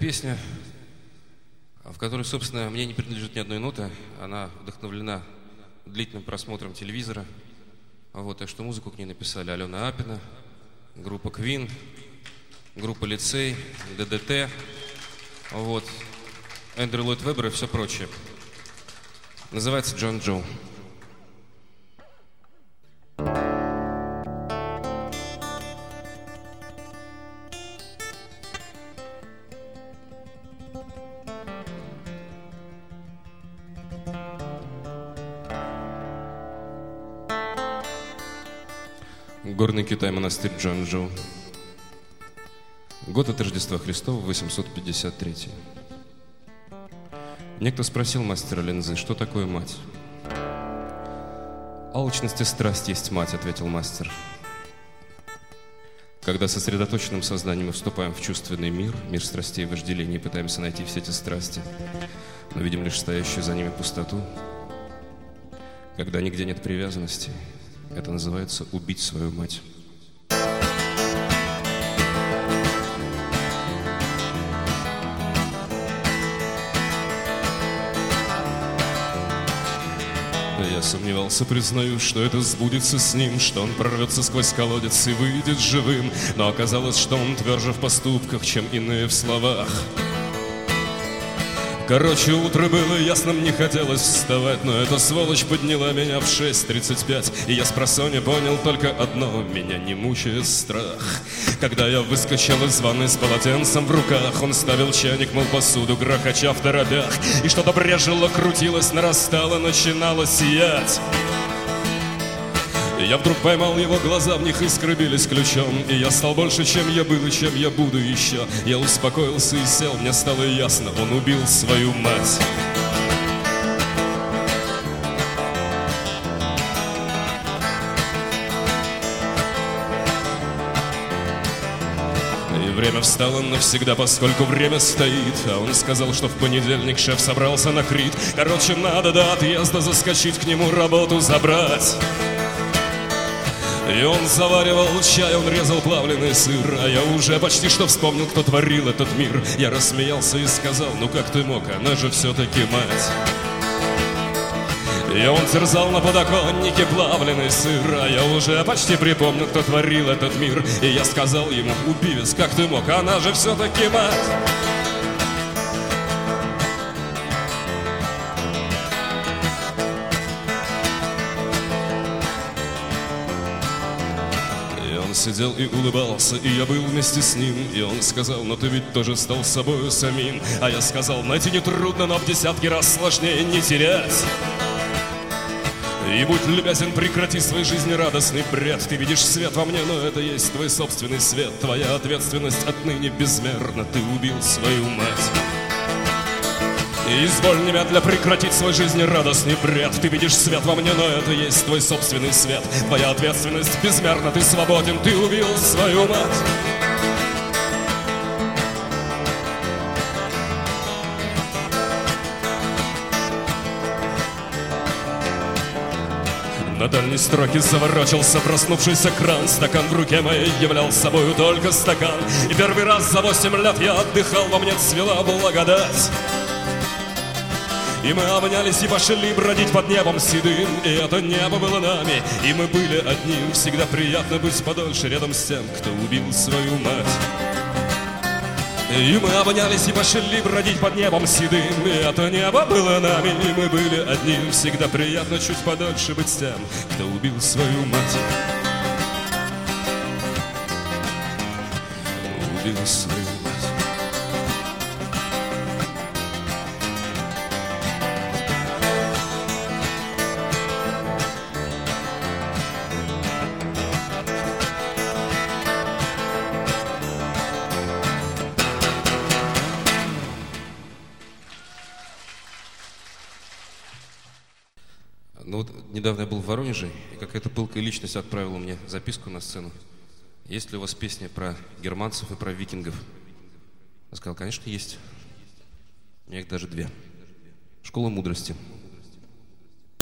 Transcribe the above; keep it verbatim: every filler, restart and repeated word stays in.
песня, в которой, собственно, мне не принадлежит ни одной ноты. Она вдохновлена длительным просмотром телевизора. Вот, так что музыку к ней написали Алена Апина, группа Queen, группа Лицей, ДДТ, вот, Эндрю Ллойд Веббер и все прочее. Называется «Джон Джо». Горный Китай, монастырь Джон-Джо. Год от Рождества Христова, восемьсот пятьдесят третий. Некто спросил мастера линзы, что такое мать. «Алчность и страсть есть мать», — ответил мастер. Когда сосредоточенным сознанием мы вступаем в чувственный мир, мир страстей и вожделений, пытаемся найти все эти страсти, но видим лишь стоящую за ними пустоту, когда нигде нет привязанности, это называется «убить свою мать». Я сомневался, признаюсь, что это сбудется с ним, что он прорвется сквозь колодец и выйдет живым. Но оказалось, что он тверже в поступках, чем иные в словах. Короче, утро было ясным, не хотелось вставать, но эта сволочь подняла меня в шесть тридцать пять, и я спросонья понял только одно: меня не мучает страх. Когда я выскочил из ванны с полотенцем в руках, он ставил чайник, мыл посуду, грохоча в торопях, и что-то брежило, крутилось, нарастало, начинало сиять. Я вдруг поймал его глаза, в них искры бились ключом, и я стал больше, чем я был и чем я буду еще. Я успокоился и сел, мне стало ясно, он убил свою мать. И время встало навсегда, поскольку время стоит. А он сказал, что в понедельник шеф собрался на Крит. Короче, надо до отъезда заскочить к нему, работу забрать. И он заваривал чай, он резал плавленый сыр, а я уже почти что вспомнил, кто творил этот мир. Я рассмеялся и сказал: ну как ты мог, она же все-таки мать. И он терзал на подоконнике плавленый сыр, а я уже почти припомнил, кто творил этот мир. И я сказал ему: убивец, как ты мог, она же все-таки мать. Он сидел и улыбался, и я был вместе с ним. И он сказал: но ты ведь тоже стал собою самим. А я сказал: найти нетрудно, но в десятки раз сложнее не терять. И будь любезен, прекрати свой жизнерадостный бред. Ты видишь свет во мне, но это есть твой собственный свет. Твоя ответственность отныне безмерна. Ты убил свою мать. И изволь немедля прекратить свой жизнерадостный бред. Ты видишь свет во мне, но это есть твой собственный свет. Твоя ответственность безмерна, ты свободен, ты убил свою мать. На дальней строке заворочился проснувшийся кран. Стакан в руке моей являл собою только стакан. И первый раз за восемь лет я отдыхал, во мне цвела благодать. И мы обнялись и пошли бродить под небом седым. И это небо было нами, и мы были одним. Всегда приятно быть подольше рядом с тем, кто убил свою мать. И мы обнялись и пошли бродить под небом седым. И это небо было нами, и мы были одним. Всегда приятно чуть подольше быть с тем, кто убил свою мать. Убил свою мать. Ну вот недавно я был в Воронеже, и какая-то пылкая личность отправила мне записку на сцену. Есть ли у вас песни про германцев и про викингов? Я сказал: конечно, есть. У меня их даже две. «Школа мудрости».